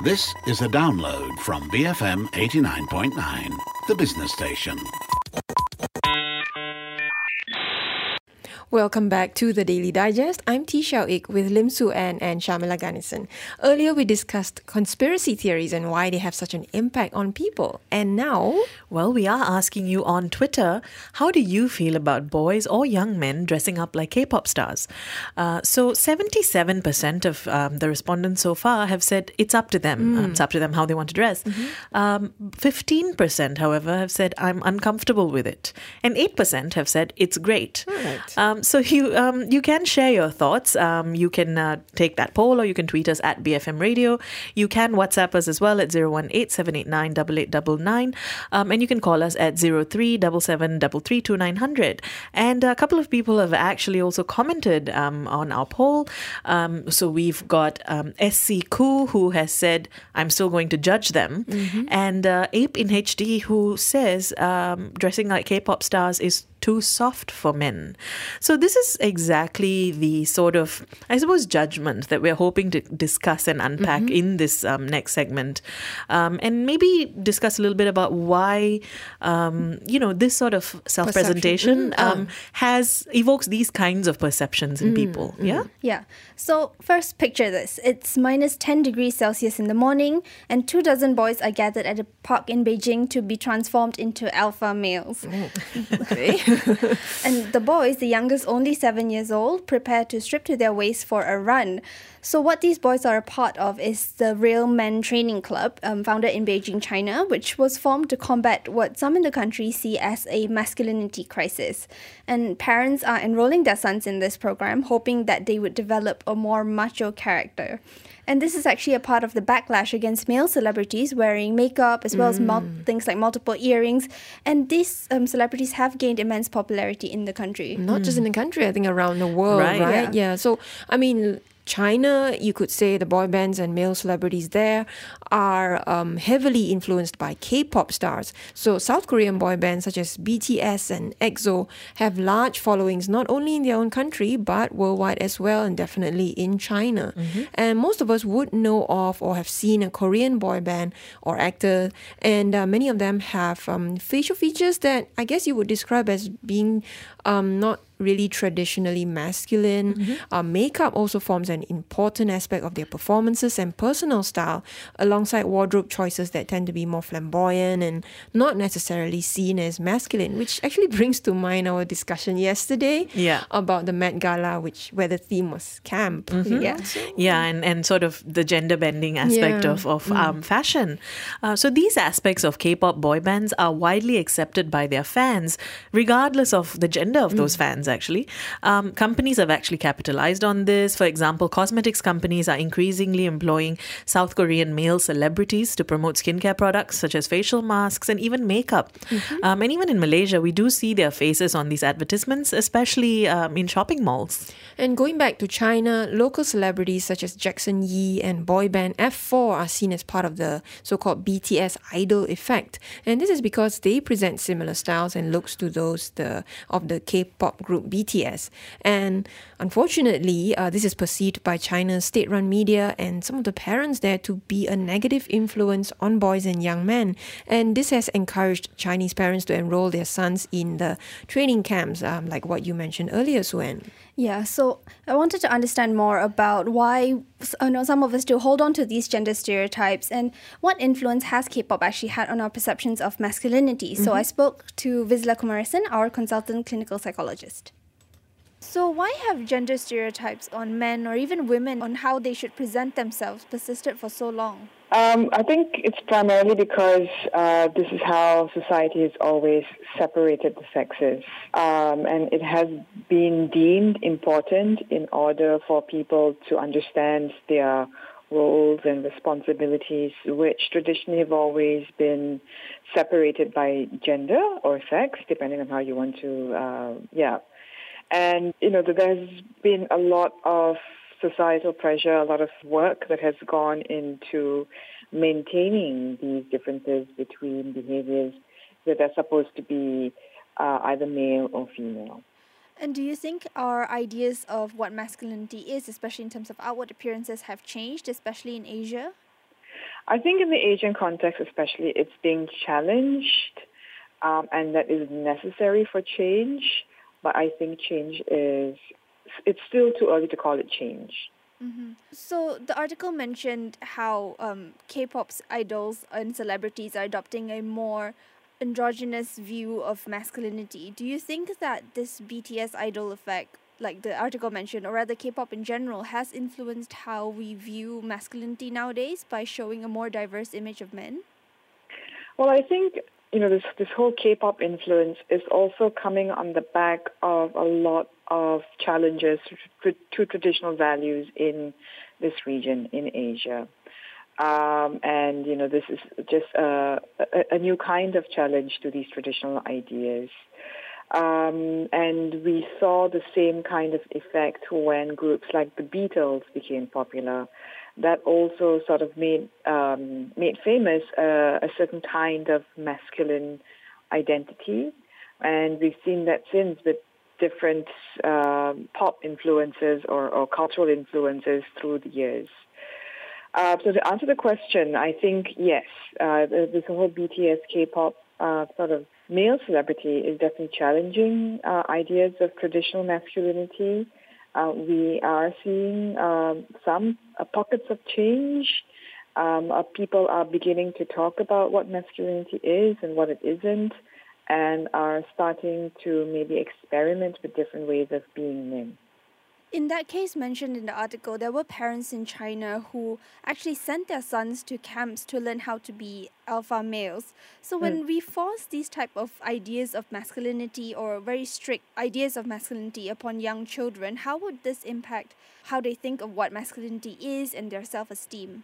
This is a download from BFM 89.9, the business station. Welcome back to the Daily Digest. I'm T. Xiao Ik with Lim Su An and Shamila Ganison. Earlier we discussed conspiracy theories and why they have such an impact on people. And now... Well, we are asking you on Twitter, how do you feel about boys or young men dressing up like K-pop stars? So 77% of the respondents so far have said it's up to them. It's up to them how they want to dress. 15%, however, have said I'm uncomfortable with it. And 8% have said it's great. Right. So you can share your thoughts. You can take that poll or you can tweet us at BFM Radio. You can WhatsApp us as well at 018-789-8899. And you can call us at 03-7733-2900. And a couple of people have actually also commented on our poll. So we've got SC Koo, who has said, I'm still going to judge them. And Ape in HD, who says dressing like K-pop stars is too soft for men. So this is exactly the sort of, I suppose, judgment that we're hoping to discuss and unpack in this next segment. And maybe discuss a little bit about why, this sort of self-presentation evokes these kinds of perceptions in people. Yeah? Yeah. So first, picture this. It's minus 10 degrees Celsius in the morning and 24 boys are gathered at a park in Beijing to be transformed into alpha males. Okay. And the boys, the youngest only 7 years old, prepare to strip to their waist for a run. So what these boys are a part of is the Real Men Training Club, founded in Beijing, China, which was formed to combat what some in the country see as a masculinity crisis. And parents are enrolling their sons in this program, hoping that they would develop a more macho character. And this is actually a part of the backlash against male celebrities wearing makeup as well as things like multiple earrings. And these celebrities have gained immense popularity in the country. Not just in the country, I think around the world, right? Yeah. So, I mean... China, you could say the boy bands and male celebrities there are heavily influenced by K-pop stars. So South Korean boy bands such as BTS and EXO have large followings not only in their own country but worldwide as well, and definitely in China. And most of us would know of or have seen a Korean boy band or actor, and many of them have facial features that I guess you would describe as being not really traditionally masculine. Makeup also forms an important aspect of their performances and personal style, alongside wardrobe choices that tend to be more flamboyant and not necessarily seen as masculine, which actually brings to mind our discussion yesterday about the Met Gala, where the theme was camp. And sort of the gender bending aspect of fashion. So these aspects of K-pop boy bands are widely accepted by their fans, regardless of the gender of those fans, actually. Companies have actually capitalized on this. For example, cosmetics companies are increasingly employing South Korean male celebrities to promote skincare products such as facial masks and even makeup. And even in Malaysia, we do see their faces on these advertisements, especially in shopping malls. And going back to China, local celebrities such as Jackson Yee and boy band F4 are seen as part of the so-called BTS idol effect. And this is because they present similar styles and looks to those of the K-pop group BTS. And unfortunately, this is perceived by China's state-run media and some of the parents there to be a negative influence on boys and young men. And this has encouraged Chinese parents to enroll their sons in the training camps, like what you mentioned earlier, Suen. Yeah, so I wanted to understand more about why some of us still hold on to these gender stereotypes and what influence has K-pop actually had on our perceptions of masculinity. So I spoke to Vizla Kumarasan, our consultant clinical psychologist. So why have gender stereotypes on men or even women on how they should present themselves persisted for so long? I think it's primarily because this is how society has always separated the sexes. And it has been deemed important in order for people to understand their roles and responsibilities, which traditionally have always been separated by gender or sex, depending on how you want to, And, there's been a lot of societal pressure, a lot of work that has gone into maintaining these differences between behaviors that are supposed to be either male or female. And do you think our ideas of what masculinity is, especially in terms of outward appearances, have changed, especially in Asia? I think in the Asian context especially, it's being challenged, and that is necessary for change. But I think it's still too early to call it change. Mm-hmm. So the article mentioned how K-pop's idols and celebrities are adopting a more androgynous view of masculinity. Do you think that this BTS idol effect, like the article mentioned, or rather K-pop in general, has influenced how we view masculinity nowadays by showing a more diverse image of men? Well, I think this whole K-pop influence is also coming on the back of a lot of challenges to traditional values in this region in Asia. And this is just a new kind of challenge to these traditional ideas. And we saw the same kind of effect when groups like the Beatles became popular. That also sort of made famous a certain kind of masculine identity. And we've seen that since with different pop influences or cultural influences through the years. So to answer the question, I think yes, this whole BTS K-pop sort of male celebrity is definitely challenging ideas of traditional masculinity. We are seeing some pockets of change. People are beginning to talk about what masculinity is and what it isn't, and are starting to maybe experiment with different ways of being men. In that case mentioned in the article, there were parents in China who actually sent their sons to camps to learn how to be alpha males. So when we force these type of ideas of masculinity or very strict ideas of masculinity upon young children, how would this impact how they think of what masculinity is and their self-esteem?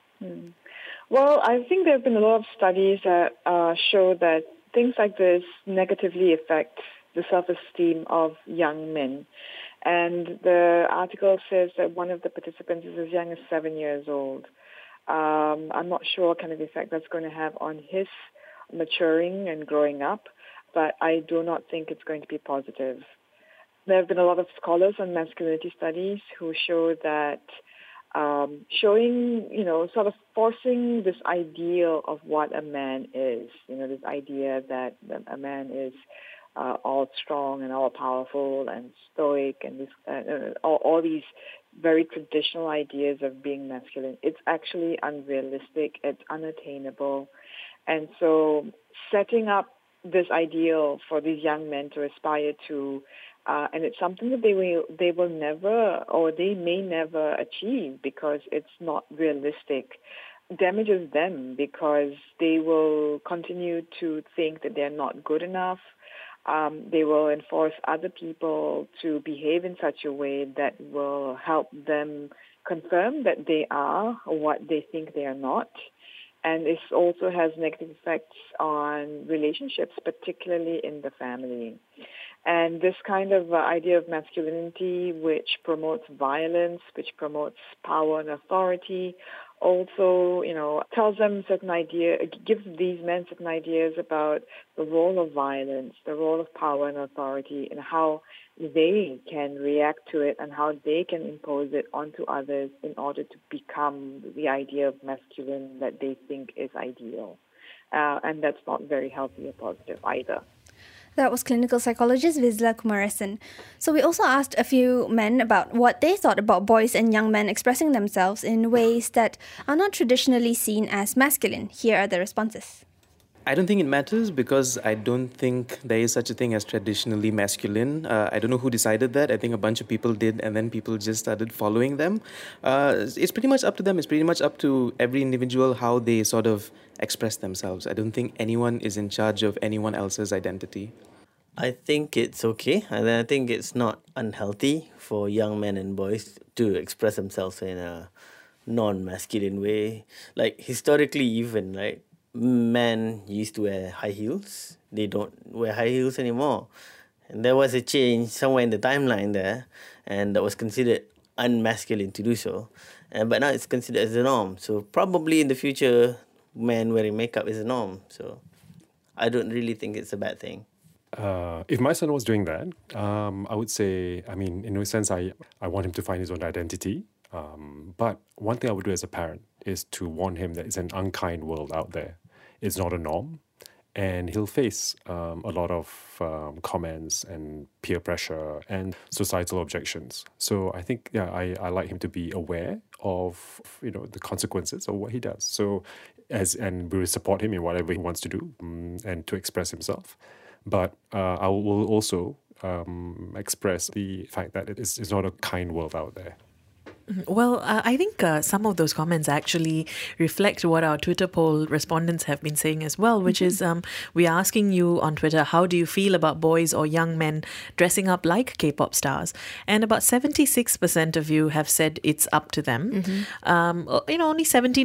Well, I think there have been a lot of studies that show that things like this negatively affect the self-esteem of young men. And the article says that one of the participants is as young as 7 years old. I'm not sure what kind of effect that's going to have on his maturing and growing up, but I do not think it's going to be positive. There have been a lot of scholars on masculinity studies who show that showing, sort of forcing this ideal of what a man is, this idea that a man is all strong and all powerful and stoic and this, all these very traditional ideas of being masculine. It's actually unrealistic. It's unattainable. And so setting up this ideal for these young men to aspire to, and it's something that they will never, or they may never achieve because it's not realistic, damages them because they will continue to think that they're not good enough. They will enforce other people to behave in such a way that will help them confirm that they are what they think they are not. And this also has negative effects on relationships, particularly in the family. And this kind of idea of masculinity, which promotes violence, which promotes power and authority, also, tells them gives these men certain ideas about the role of violence, the role of power and authority, and how they can react to it and how they can impose it onto others in order to become the idea of masculine that they think is ideal. And that's not very healthy or positive either. That was clinical psychologist Vizla Kumarasan. So we also asked a few men about what they thought about boys and young men expressing themselves in ways that are not traditionally seen as masculine. Here are the responses. I don't think it matters because I don't think there is such a thing as traditionally masculine. I don't know who decided that. I think a bunch of people did, and then people just started following them. It's pretty much up to them. It's pretty much up to every individual how they sort of express themselves. I don't think anyone is in charge of anyone else's identity. I think it's okay, and I think it's not unhealthy for young men and boys to express themselves in a non-masculine way. Like historically even, right? Men used to wear high heels. They don't wear high heels anymore. And there was a change somewhere in the timeline there, and that was considered unmasculine to do so. But now it's considered as the norm. So probably in the future, men wearing makeup is a norm. So I don't really think it's a bad thing. If my son was doing that, I would say, in a sense, I want him to find his own identity. But one thing I would do as a parent is to warn him that it's an unkind world out there. It's not a norm. And he'll face a lot of comments and peer pressure and societal objections. So I think, I like him to be aware of, the consequences of what he does. So and we will support him in whatever he wants to do and to express himself. But I will also express the fact that it's not a kind world out there. Well, I think some of those comments actually reflect what our Twitter poll respondents have been saying as well, which is we're asking you on Twitter, how do you feel about boys or young men dressing up like K-pop stars? And about 76% of you have said it's up to them. Only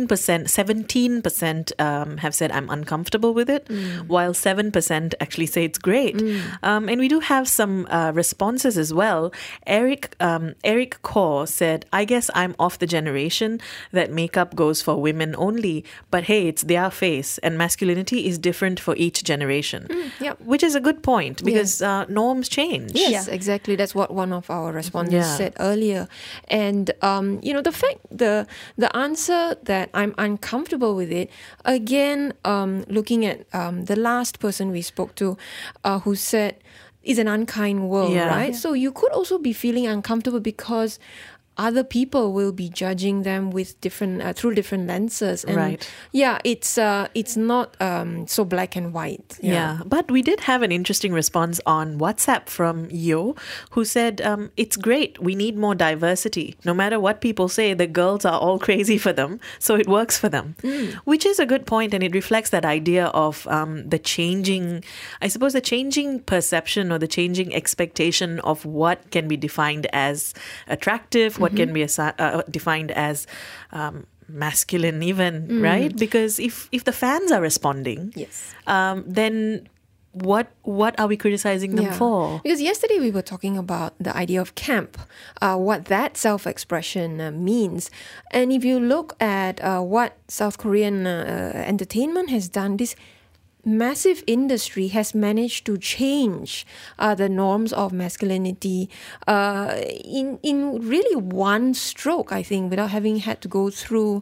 17% have said I'm uncomfortable with it, while 7% actually say it's great. And we do have some responses as well. Eric Kaur said, I guess I'm of the generation that makeup goes for women only, but hey, it's their face and masculinity is different for each generation. Which is a good point because norms change. Yes, exactly. That's what one of our respondents said earlier. And, the fact, the answer that I'm uncomfortable with it, again, looking at the last person we spoke to who said, is an unkind world, right? So you could also be feeling uncomfortable because other people will be judging them with different through different lenses, and it's not so black and white. But we did have an interesting response on WhatsApp from Yo, who said it's great, we need more diversity. No matter what people say, the girls are all crazy for them, so it works for them, which is a good point, and it reflects that idea of the changing perception or the changing expectation of what can be defined as attractive, what can be defined as masculine even, right? Because if the fans are responding, then what are we criticizing them for? Because yesterday we were talking about the idea of camp, what that self-expression means. And if you look at what South Korean entertainment has done, this massive industry has managed to change the norms of masculinity in really one stroke, I think, without having had to go through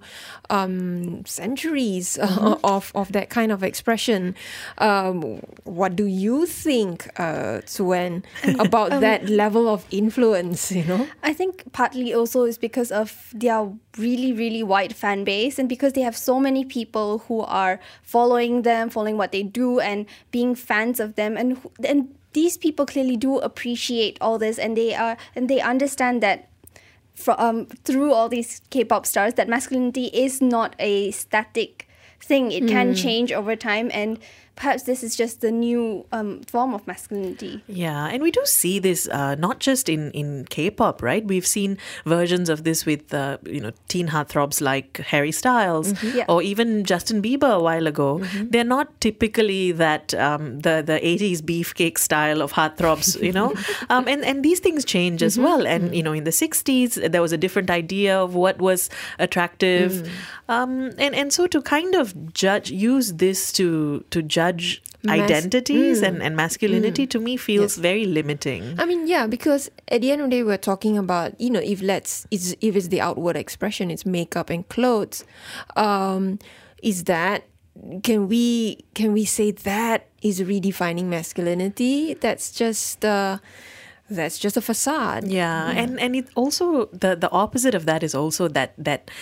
centuries of that kind of expression. What do you think, Suen, about that level of influence? I think partly also is because of their really, really wide fan base, and because they have so many people who are following what they do and being fans of them, and these people clearly do appreciate all this, and they understand that through all these K-pop stars that masculinity is not a static thing. It can change over time, and perhaps this is just the new form of masculinity. Yeah, and we do see this not just in K-pop, right? We've seen versions of this with teen heartthrobs like Harry Styles or even Justin Bieber a while ago. They're not typically that the 80s beefcake style of heartthrobs, and these things change as well. And in the 60s there was a different idea of what was attractive, and so to kind of use this to judge identities and masculinity to me feels very limiting. I mean, because at the end of the day, we're talking about, if it's the outward expression, it's makeup and clothes. Is that, can we say that is redefining masculinity? That's just a facade. And it also the opposite of that is also that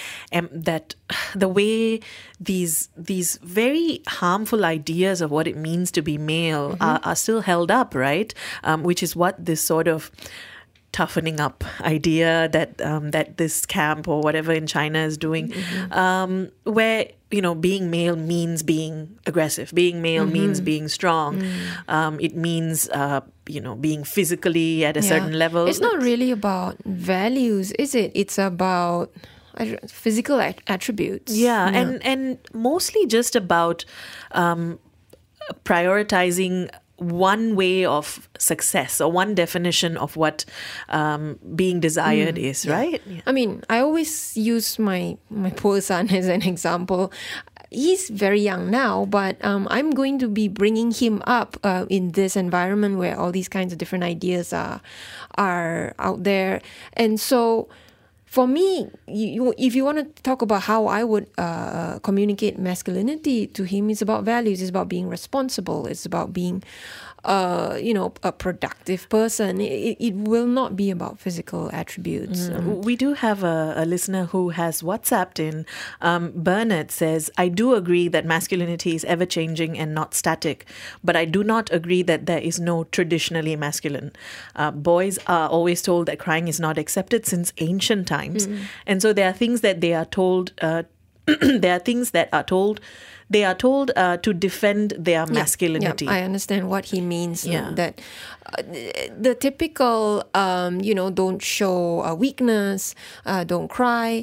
the way these very harmful ideas of what it means to be male are still held up, right? Which is what this sort of toughening up idea that this camp or whatever in China is doing, where being male means being aggressive. Being male means being strong. It means being physically at a certain level. It's not really about values, is it? It's about physical attributes. And mostly just about prioritizing one way of success or one definition of what being desired is, right? I mean, I always use my poor son as an example. He's very young now, but I'm going to be bringing him up in this environment where all these kinds of different ideas are out there. And so for me, if you want to talk about how I would communicate masculinity to him, it's about values. It's about being responsible. It's about being, a productive person. It will not be about physical attributes. We do have a listener who has WhatsApped in. Bernard says, I do agree that masculinity is ever-changing and not static, but I do not agree that there is no traditionally masculine. Boys are always told that crying is not accepted since ancient times. And so there are things that they are told, they are told to defend their masculinity. I understand what he means. That the typical, don't show weakness, don't cry.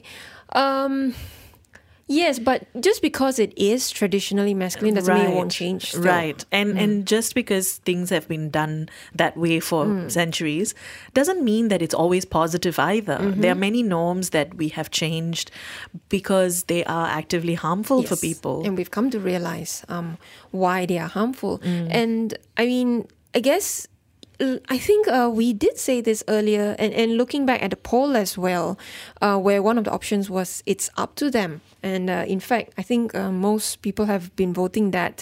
Yes, but just because it is traditionally masculine doesn't mean it won't change still. Right. And just because things have been done that way for centuries doesn't mean that it's always positive either. There are many norms that we have changed because they are actively harmful for people. And we've come to realize why they are harmful. And I mean, I think we did say this earlier, and looking back at the poll as well, where one of the options was it's up to them. And in fact, I think most people have been voting that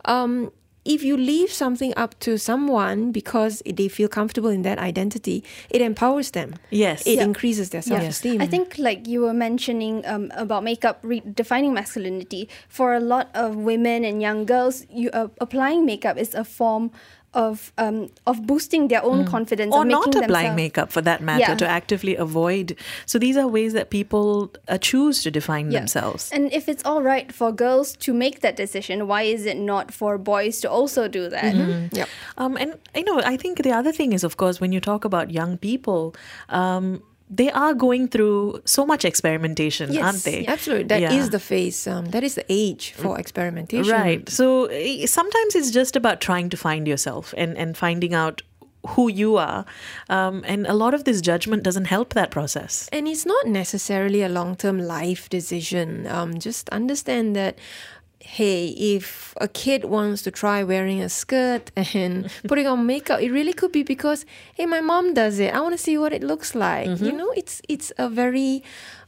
if you leave something up to someone because they feel comfortable in that identity, it empowers them. Yes. It increases their self-esteem. I think like you were mentioning about makeup defining masculinity, for a lot of women and young girls, applying makeup is a form of boosting their own confidence, or of making not applying themselves makeup for that matter, to actively avoid. So these are ways that people choose to define themselves. And if it's all right for girls to make that decision, why is it not for boys to also do that? Yep. And I think the other thing is, of course, when you talk about young people, they are going through so much experimentation, aren't they? Absolutely. That is the phase. That is the age for experimentation. Right. So sometimes it's just about trying to find yourself and finding out who you are. And a lot of this judgment doesn't help that process. And it's not necessarily a long-term life decision. Just understand that, hey, if a kid wants to try wearing a skirt and putting on makeup, it really could be because, hey, my mom does it. I want to see what it looks like. It's a very,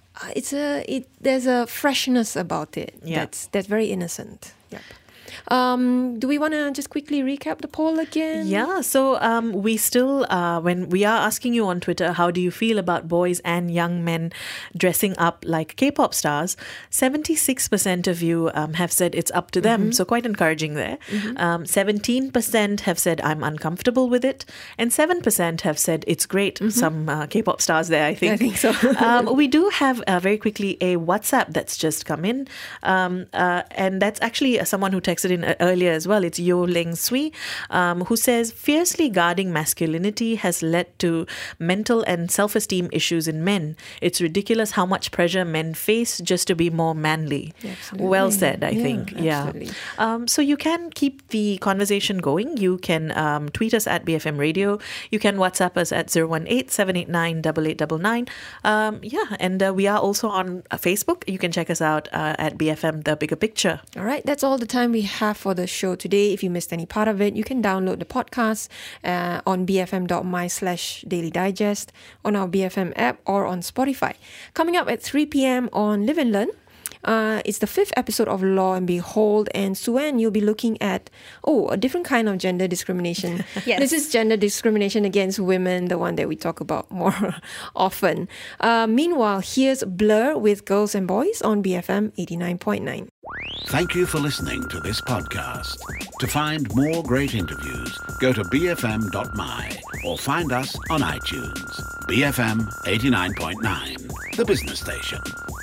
there's a freshness about it. That's very innocent. Yep. Do we want to just quickly recap the poll again? Yeah, so we still, when we are asking you on Twitter, how do you feel about boys and young men dressing up like K-pop stars? 76% of you have said it's up to them, so quite encouraging there. 17% have said I'm uncomfortable with it, and 7% have said it's great. Some K-pop stars there, I think. I think so. We do have, very quickly, a WhatsApp that's just come in, and that's actually someone who texted in earlier as well. It's Yo Ling Sui, who says, fiercely guarding masculinity has led to mental and self-esteem issues in men. It's ridiculous how much pressure men face just to be more manly. Absolutely. Well said, I think. Absolutely. So you can keep the conversation going. You can tweet us at BFM Radio. You can WhatsApp us at 018-789-8899. And we are also on Facebook. You can check us out at BFM The Bigger Picture. All right, that's all the time we have for the show today. If you missed any part of it, you can download the podcast on bfm.my/Daily Digest, on our BFM app, or on Spotify. Coming up at 3 p.m. on Live and Learn, it's the 5th episode of Law and Behold, and Suen, you'll be looking at a different kind of gender discrimination. Yes. This is gender discrimination against women, the one that we talk about more often. Meanwhile, here's Blur with Girls and Boys on BFM 89.9. Thank you for listening to this podcast. To find more great interviews, go to bfm.my or find us on iTunes. BFM 89.9, the business station.